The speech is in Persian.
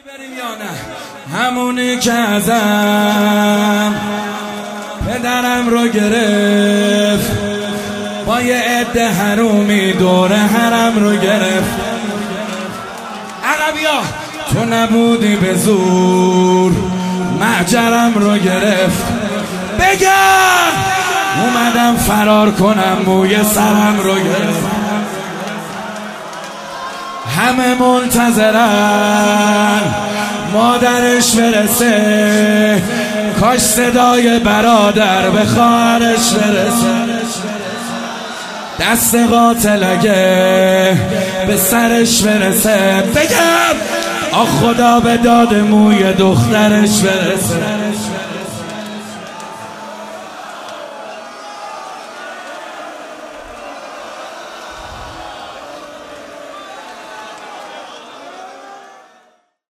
بریم یا نه همونی که ازم پدرم رو گرفت، با یه عده حرومی دور حرم رو گرفت. عربیا تو نبودی به زور محجرم رو گرفت. بگم اومدم فرار کنم موی سرم رو گرفت. همه منتظرن مادرش برسه، کاش صدای برادر به خواهرش برسه. دست قاتل اگه به سرش برسه، بگم آخ خدا به داد موی دخترش برسه.